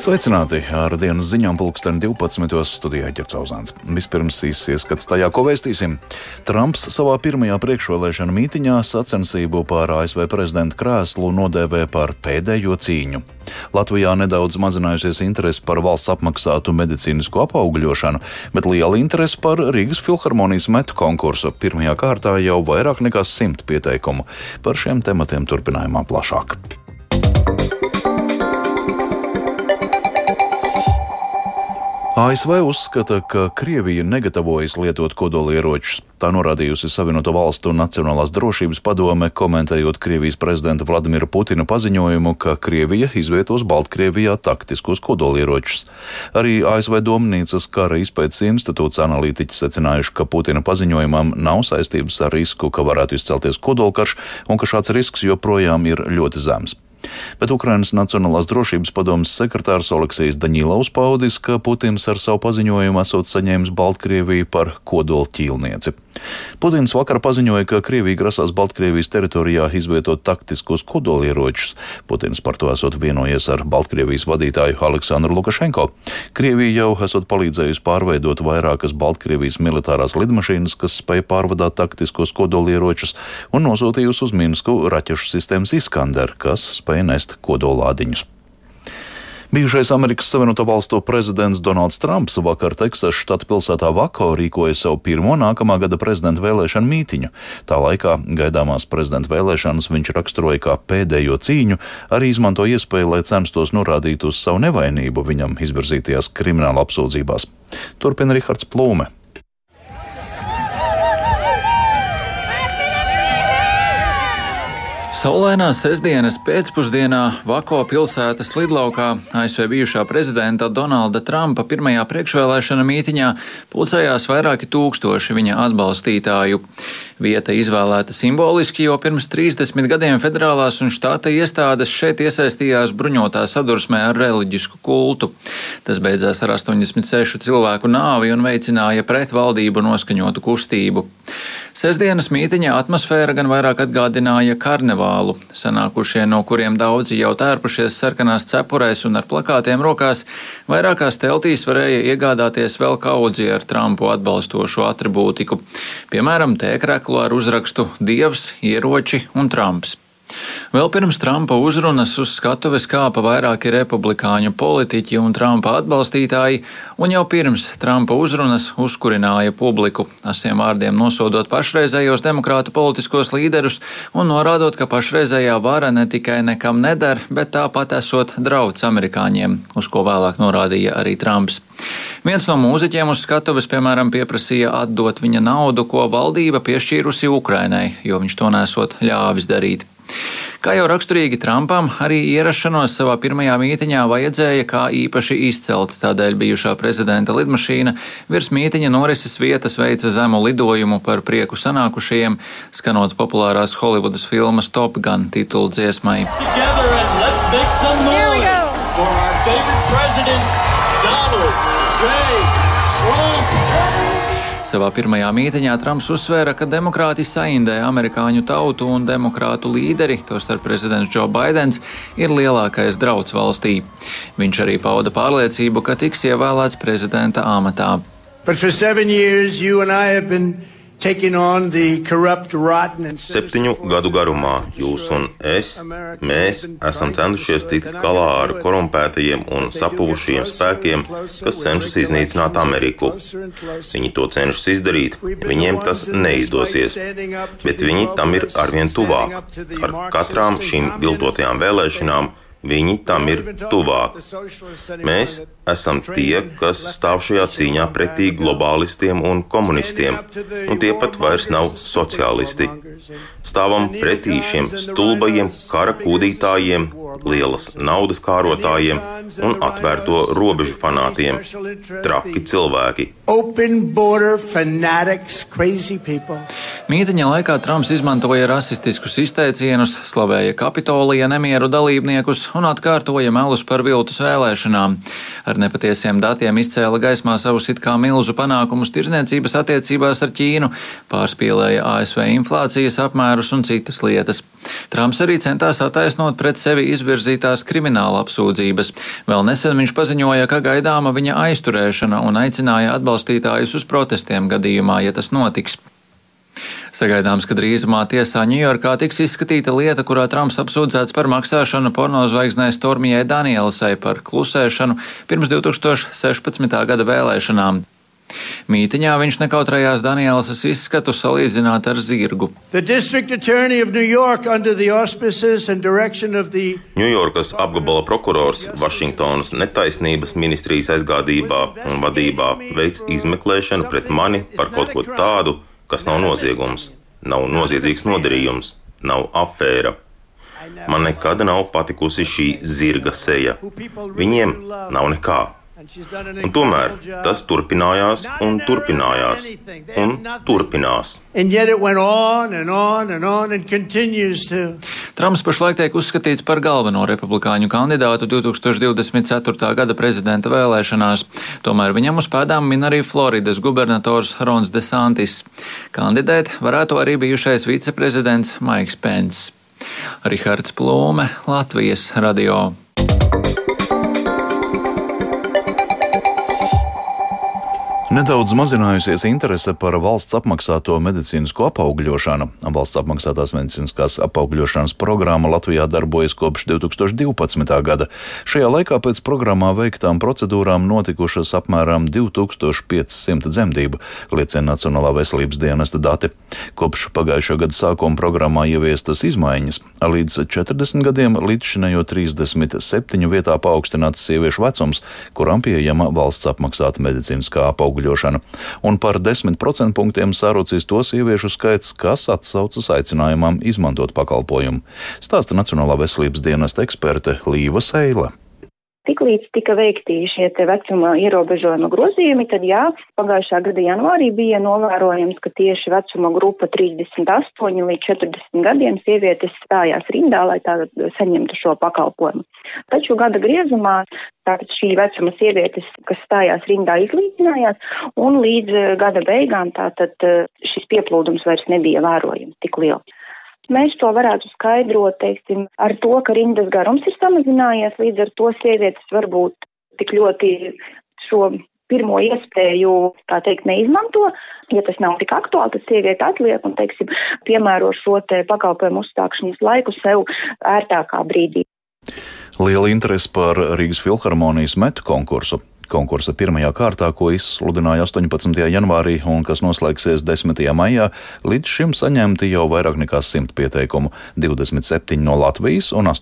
Sveicināti ar dienas ziņām pulksteni 12. studijā Ģerts Auzāns. Vispirms īsts ieskats tajā, ko vēstīsim. Trumps savā pirmajā priekšvēlēšana mītiņā sacensību par ASV prezidenta krēslu nodēvē par pēdējo cīņu. Latvijā nedaudz mazinājusies interese par valsts apmaksātu medicīnisko apaugļošanu, bet liela interese par Rīgas filharmonijas metu konkursu. Pirmajā kārtā jau vairāk nekā 100 pieteikumu. Par šiem tematiem turpinājumā plašāk. ASV uzskata, ka Krievija negatavojas lietot kodolieročus. Tā norādījusi Savienoto Valstu Nacionālās drošības padome, komentējot Krievijas prezidenta Vladimira Putina paziņojumu, ka Krievija izvietos Baltkrievijā taktiskos kodolieročus. Arī ASV Domnīcas kara izpētes institūts analītiķi secinājuši, ka Putina paziņojumam nav saistības ar risku, ka varētu izcelties kodolkarš un ka šāds risks joprojām ir ļoti zems. Bet Ukrainas Nacionālās drošības padomes sekretārs Oleksijs Daņilovs paudis, ka Putins ar savu paziņojumu esot saņēmis Baltkrieviju par kodola ķīlnieci. Putins vakar paziņoja, ka Krievija grasās Baltkrievijas teritorijā izvietot taktiskos kodolieročus. Putins par to esot vienojies ar Baltkrievijas vadītāju Aleksandru Lukašenko. Krievija jau esot palīdzējusi pārveidot vairākas Baltkrievijas militārās lidmašīnas, kas spēj pārvadāt taktiskos kodolieročus, un nosūtījusi uz Minsku raķešu sistēmas Iskander, kas spēj nest kodolādiņus. Bijušais Amerikas Savienoto Valstu prezidents Donalds Trumps vakar Teksasas štata pilsētā Vako rīkoja savu pirmo nākamā gada prezidenta vēlēšanu mītiņu. Tā laikā gaidāmās prezidenta vēlēšanas viņš raksturoja kā pēdējo cīņu, arī izmanto iespēju, lai censtos norādīt uz savu nevainību viņam izvirzītajās krimināla apsūdzībās. Turpina Rihards Plūme. Saulainā sestdienas pēcpusdienā Vako pilsētas lidlaukā ASV bijušā prezidenta Donalda Trumpa pirmajā priekšvēlēšana mītiņā pulcējās vairāki tūkstoši viņa atbalstītāju. Vieta izvēlēta simboliski, jo pirms 30 gadiem federālās un štata iestādes šeit iesaistījās bruņotā sadursmē ar reliģisku kultu. Tas beidzās ar 86 cilvēku nāvi un veicināja pret valdību noskaņotu kustību. Sestdienas mītiņa atmosfēra gan vairāk atgādināja karnevālu. Sanākušie, no kuriem daudzi jau tērpušies sarkanās cepurēs un ar plakātiem rokās, vairākās teltīs varēja iegādāties vēl kaudzi ar Trumpu atbalstošu atribūtiku. Piemēram, tēkreklu ar uzrakstu Dievs, ieroči un Trumps. Vēl pirms Trumpa uzrunas uz skatuves kāpa vairāki republikāņu politiķi un Trumpa atbalstītāji, un jau pirms Trumpa uzrunas uzkurināja publiku, asiem vārdiem nosodot pašreizējos demokrātu politiskos līderus un norādot, ka pašreizējā vara ne tikai nekam neder, bet tāpat esot drauds amerikāņiem, uz ko vēlāk norādīja arī Trumps. Viens no mūziķiem uz skatuves, piemēram, pieprasīja atdot viņa naudu, ko valdība piešķīrusi Ukrainai, jo viņš to nesot ļāvis darīt. Kā jau raksturīgi Trumpam, arī ierašanos savā pirmajā mītiņā vajadzēja kā īpaši izcelt, tādēļ bijušā prezidenta lidmašīna virs mītiņa norises vietas veica zemu lidojumu par prieku sanākušajiem, skanot populārās Holivudas filmas Top Gun titulu dziesmai. Savā pirmajā mītiņā Trumps uzsvēra, ka demokrāti saindē amerikāņu tautu un demokrātu līderi, tostarp prezidents Joe Baidens, ir lielākais drauds valstī. Viņš arī pauda pārliecību, ka tiks ievēlēts prezidenta amatā. But for 7 years, you and I have been 7 gadu garumā jūs un mēs esam centušies tikt galā ar korumpētajiem un sapuvušajiem spēkiem, kas cenšas iznīcināt Ameriku. Viņi to cenšas izdarīt, viņiem tas neizdosies, bet viņi tam ir arvien tuvāk. Ar katrām šīm viltotajām vēlēšanām viņi tam ir tuvāk. Mēs esam tie, kas stāv šajā cīņā pretī globālistiem un komunistiem, un tie pat vairs nav sociālisti. Stāvam pretī šiem stulbajiem kara kūdītājiem, lielas naudas kārotājiem un atvērto robežu fanātiem. Traki cilvēki. Mītiņa laikā Trumps izmantoja rasistiskus izteicienus, slavēja Kapitolija nemieru dalībniekus un atkārtoja melus par viltus vēlēšanām. Ar nepatiesiem datiem izcēla gaismā savus it kā milzu panākumus tirdzniecības attiecībās ar Ķīnu, pārspīlēja ASV inflācijas apmērus un citas lietas. Trumps arī centās attaisnot pret sevi izvirzītās krimināla apsūdzības. Vēl nesen viņš paziņoja, ka gaidāma viņa aizturēšana un aicināja atbalstītājus uz protestiem gadījumā, ja tas notiks. Sagaidāms, ka drīzumā tiesā Ņujorkā tiks izskatīta lieta, kurā Trumps apsūdzēts par maksāšanu pornozvaigznei Stormijai Danielsai par klusēšanu pirms 2016. gada vēlēšanām. Mītiņā viņš nekautrējās Danielsas izskatu salīdzināt ar zirgu. Ņujorkas apgabala prokurors Vašingtonas netaisnības ministrijas aizgādībā un vadībā veic izmeklēšanu pret mani par kaut ko tādu, kas nav noziegums, nav noziedzīgs nodarījums, nav afēra. Man nekad nav patikusi šī zirga seja. Viņiem nav nekā. Un tomēr tas turpinājās un turpinājās un turpinās. Trumps pašlaik tiek uzskatīts par galveno republikāņu kandidātu 2024. gada prezidenta vēlēšanās. Tomēr viņam uz pēdām min arī Floridas gubernators Rons DeSantis. Kandidēt varētu arī bijušais viceprezidents Maiks Pence. Rihards Plūme, Latvijas radio. Nedaudz mazinājusies interese par valsts apmaksāto medicīnisko apaugļošanu. Valsts apmaksātās medicīniskās apaugļošanas programma Latvijā darbojas kopš 2012. gada. Šajā laikā pēc programmā veiktām procedūrām notikušas apmēram 2500 dzemdību, liecina Nacionālā veselības dienesta dati. Kopš pagājušā gada sākuma programmā ieviestas izmaiņas. Līdz 40 gadiem līdzšinējo 37 vietā paaugstināts sieviešu vecums, kurām pieejama valsts apmaksāta medicīniskā apaugļošana. Un par 10% punktiem sarucis to sieviešu skaits, kas atsaucas aicinājumam izmantot pakalpojumu. Stāsta Nacionālā veselības dienesta eksperte Līva Seile. Tiklīdz tika veikti šie vecuma ierobežojuma grozījumi, tad pagājušā gada janvārī bija novērojams, ka tieši vecuma grupa 38 līdz 40 gadiem sievietes stājās rindā, lai tā saņemtu šo pakalpojumu. Taču gada griezumā tātad šī vecuma sievietes, kas stājās rindā, izlīdzinājās, un līdz gada beigām tātad šis pieplūdums vairs nebija vērojams tik liels. Mēs to varētu skaidrot, teiksim, ar to, ka rindas garums ir samazinājies, līdz ar to sievietes varbūt tik ļoti šo pirmo iespēju, tā teikt, neizmanto. Ja tas nav tik aktuāli, tad sieviete atliek un, teiksim, piemēro šo pakalpojumu uzstākšanas laiku sev ērtākā brīdī. Liela interese par Rīgas filharmonijas metu konkursu. Konkursa pirmajā kārtā, ko izsludināja 18. janvārī un kas noslēgsies 10. maijā, līdz šim saņemti jau vairāk nekā 100 pieteikumu, 27 no Latvijas un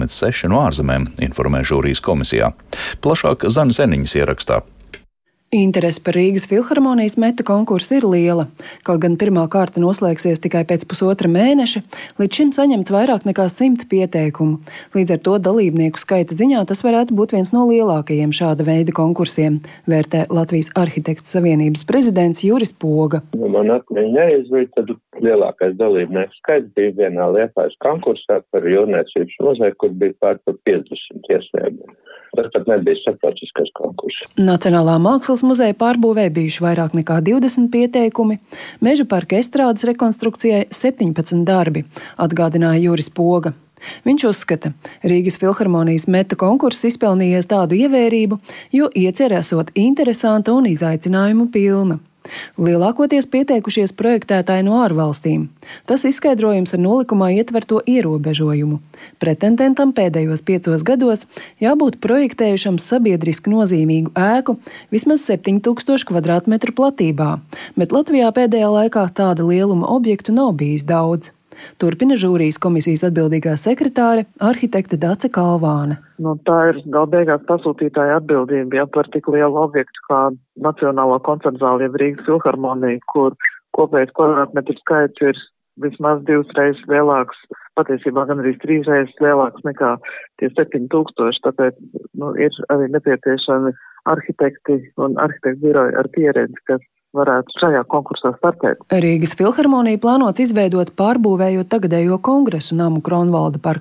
86 no ārzemēm, informē žūrijas komisijā. Plašāk Zanis Eniņas ierakstā. Interese par Rīgas filharmonijas meta konkursu ir liela. Kaut gan pirmā kārta noslēgsies tikai pēc pusotra mēneša, līdz šim saņemts vairāk nekā 100 pieteikumu. Līdz ar to dalībnieku skaita ziņā tas varētu būt viens no lielākajiem šāda veida konkursiem, vērtē Latvijas Arhitektu Savienības prezidents Juris Poga. Man atmiņa neizvīt, tad lielākais dalībnieku skaits bija vienā Liepājas konkursā par jūrniecības muzeju, kur bija pār par 50 iesniegumi. Tas pat nebija starptautiskais konkurss. Nacionālā mākslas muzeja pārbūvē bijuši vairāk nekā 20 pieteikumi, Meža parka estrādes rekonstrukcijai 17 darbi, atgādināja Juris Poga. Viņš uzskata, Rīgas filharmonijas meta konkurss izpelnījies tādu ievērību, jo iecer esot interesanta un izaicinājumu pilna. Lielākoties pieteikušies projektētāji no ārvalstīm. Tas izskaidrojums ar nolikumā ietverto ierobežojumu. Pretendentam pēdējos 5 gados jābūt projektējušam sabiedriski nozīmīgu ēku vismaz 7000 kvadrātmetru platībā, bet Latvijā pēdējā laikā tāda lieluma objektu nav bijis daudz. Turpina žūrijas komisijas atbildīgā sekretāre, arhitekte Dace Kalvāne. Tā ir gala beigās pasūtītāja atbildība, par tik lielu objektu kā Nacionālo koncertu zāli, jeb Rīgas filharmonija, kur kopējais kvadrātmetru skaits ir vismaz 2 reizes lielāks, patiesībā gan arī 3 reizes lielāks nekā tie 7000, tāpēc ir arī nepieciešami arhitekti un arhitektu biroji ar pieredzi, kas varētu šajā konkursā startēt. Rīgas filharmonija plānots izveidot pārbūvējot tagadējo kongresu namu Kronvalda parkā.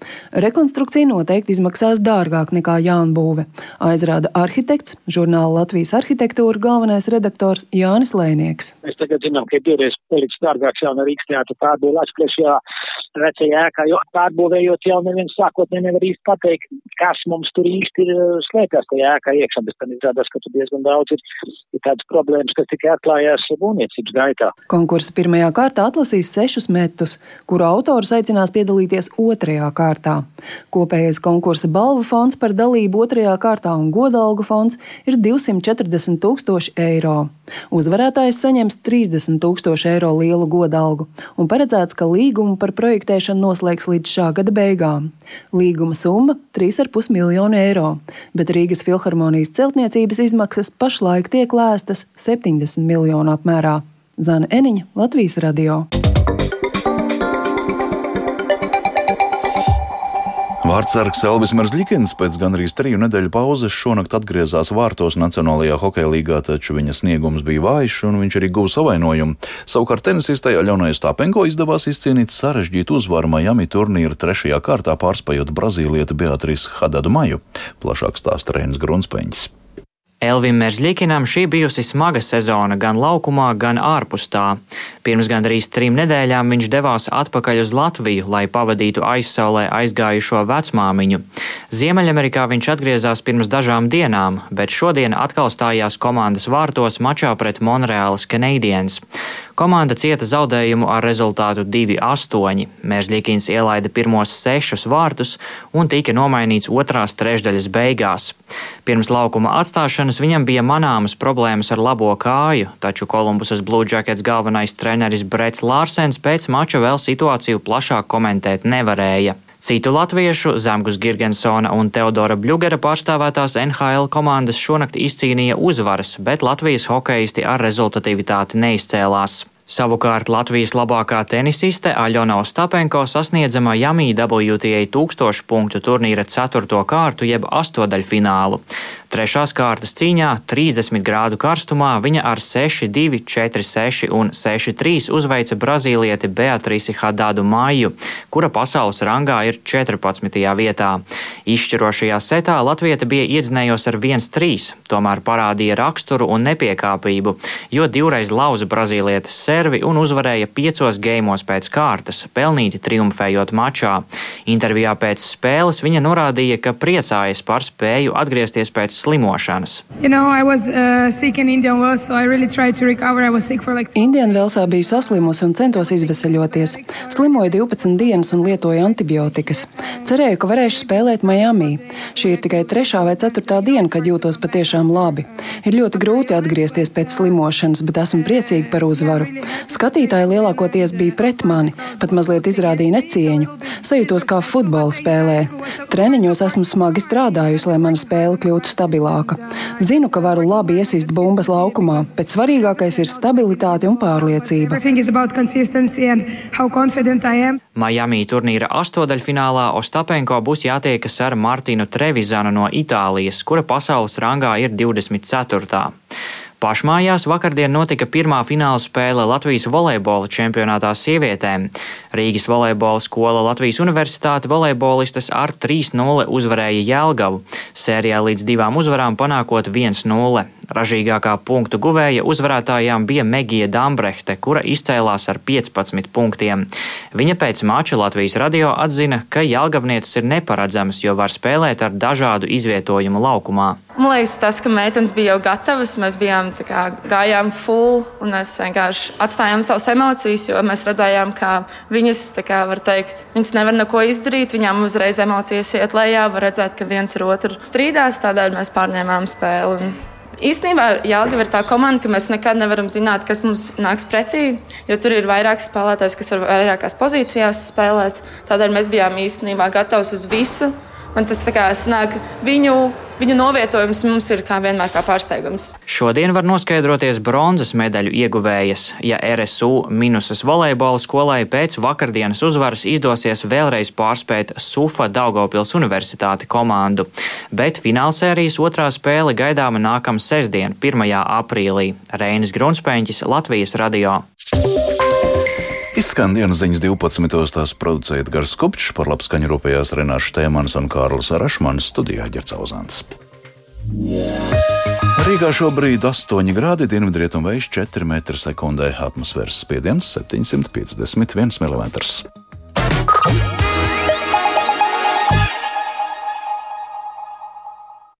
Rekonstrukcija noteikti izmaksās dārgāk nekā jaunbūve, aizrāda arhitekts, žurnāla Latvijas arhitektūra galvenais redaktors Jānis Lēnieks. Mēs tagad zinām, ka ir divreiz paliks dārgāks jauna Rīgas teātra pārbūve atklāšajā vecajā ēkā, jo pārbūvējot jau neviens sākotnēji nevar īsti pateikt, kas mums tur īsti ir slēpjas tajā ēkā iekšā, bet tam izrādās, ka tur diezgan daudz ir tādas problēmas, kas tikai atklājās būvniecības gaitā. Konkursa pirmajā kārtā atlasīs 6 metus, kuru autorus aicinās piedalīties otrajā kārtā. Kopējais konkursa balvu fonds par dalību otrajā kārtā un godalgu fonds ir 240 000 eiro. Uzvarētājs saņems 30 000 eiro lielu godalgu un paredzēts, ka līgumu par projektēšanu noslēgs līdz šā gada beigām. Līguma summa – 3,5 miljonu eiro, bet Rīgas filharmonijas celtniecības izmaksas pašlaik tiek lēstas 70 miljonu apmērā. Zana Eniņa, Latvijas radio. Vārtsargs Elvis Merzlikins pēc gandrīz 3 nedēļu pauzes šonakt atgriezās vārtos Nacionālajā hokeja līgā, taču viņa sniegums bija vājš un viņš arī guva savainojumu. Savukārt tenisistai Aļonai Ostapenko izdevās izcīnīt sarežģītu uzvaru Miami turnīra 3. kārtā, pārspējot brazīlieti Beatrisu Hadadu Maju. Plašāk stāsta Reinis Grunspeņģis. Elvim Merzlikinam šī bijusi smaga sezona gan laukumā, gan ārpus tā. Pirms gandrīz 3 nedēļām viņš devās atpakaļ uz Latviju, lai pavadītu aizsaulē aizgājušo vecmāmiņu. Ziemeļamerikā viņš atgriezās pirms dažām dienām, bet šodien atkal stājās komandas vārtos mačā pret Monreālas Canadiens. Komanda cieta zaudējumu ar rezultātu 2-8. Merzlikins ielaida pirmos 6 vārtus un tika nomainīts otrās trešdaļas beigās. Pirms laukuma atstāšanas viņam bija manāmas problēmas ar labo kāju, taču Kolumbusas Blue Jackets galvenais treneris Brets Lārsens pēc mača vēl situāciju plašāk komentēt nevarēja. Citu latviešu, Zemgus Girgensona un Teodora Bļugera pārstāvētās NHL komandas šonakt izcīnīja uzvaras, bet Latvijas hokeisti ar rezultatīvitāti neizcēlās. Savukārt Latvijas labākā tenisiste Aļona Ostapenko sasniedza Miami WTA 1000 punktu turnīra 4. kārtu jeb 8-daļfinālu. 3. kārtas cīņā 30 grādu karstumā viņa ar 6-2, 4-6 un 6-3 uzveica brazīlieti Beatrisi Hadadu Maju, kura pasaules rangā ir 14. vietā. Izšķirošajā setā latviete bija iedzinējos ar 1-3, tomēr parādīja raksturu un nepiekāpību, jo 2 lauza brazīlietes servi un uzvarēja 5 geimos pēc kārtas, pelnīti triumfējot mačā. Intervijā pēc spēles viņa norādīja, ka priecājas par spēju atgriezties pēc slimošanas. Indianvelsā biju saslimusi un centos izveseļoties. Slimoju 12 dienas un lietoju antibiotikas. Cerēju, ka varēšu spēlēt Miami. Šī ir tikai 3. vai 4. diena, kad jūtos patiešām labi. Ir ļoti grūti atgriezties pēc slimošanas, bet esmu priecīga par uzvaru. Skatītāji lielākoties bija pret mani, pat mazliet izrādīja necieņu. Sajūtos kā futbola spēlē. Treniņos esmu smagi strādājusi, lai mana spēle kļūtu stabilāka. Zinu, ka varu labi iesist bumbas laukumā, bet svarīgākais ir stabilitāte un pārliecība. Miami turnīra 8-daļfinālā Ostapenko būs jātiekas ar Martinu Trevizanu no Itālijas, kura pasaules rangā ir 24. Pašmājās vakardien notika pirmā fināla spēle Latvijas volejbola čempionātā sievietēm. Rīgas volejbola skola Latvijas Universitāte volejbolistas ar 3-0 uzvarēja Jelgavu, sērijā līdz 2 uzvarām panākot 1-0. Ražīgākā punktu guvēja uzvarētājām bija Megija Dambrehte, kura izcēlās ar 15 punktiem. Viņa pēc mača Latvijas radio atzina, ka jelgavnieces ir neparedzamas, jo var spēlēt ar dažādu izvietojumu laukumā. Man liekas, tas, ka meitenes bija jau gatavas, mēs bijām gājām full un mēs vienkārši atstājām savas emocijas, jo mēs redzējām, ka viņas, var teikt, viņas nevar neko izdarīt, viņām uzreiz emocijas iet lejā, var redzēt, ka viens ar otru strīdās, tādēļ mēs pārņēmām spēli. Īstenībā Jelgava ir tā komanda, ka mēs nekad nevaram zināt, kas mums nāks pretī, jo tur ir vairākas spēlētājas, kas var vairākās pozīcijās spēlēt. Tādēļ mēs bijām īstenībā gatavs uz visu. Un tas sanāk, viņu novietojums mums ir kā vienmēr kā pārsteigums. Šodien var noskaidroties bronzas medaļu ieguvējas, ja RSU Minusas volejbola skolai pēc vakardienas uzvaras izdosies vēlreiz pārspēt SUFA Daugavpils Universitāti komandu. Bet finālsērijas otrā spēle gaidāma nākamā sestdien, 1. aprīlī. Reinis Grunspeņķis, Latvijas radio. Izskan dienas ziņas 12. Tās producēja Edgars Kupčs, par labskaņu rūpējās Renāša Štēmanis un Kārlis Rašmanis, studijā Ģerts Auzāns. Rīgā šobrīd 8 grādi, dienvidrietumu vējš 4 m/s, atmosfēras spiediens 751 mm.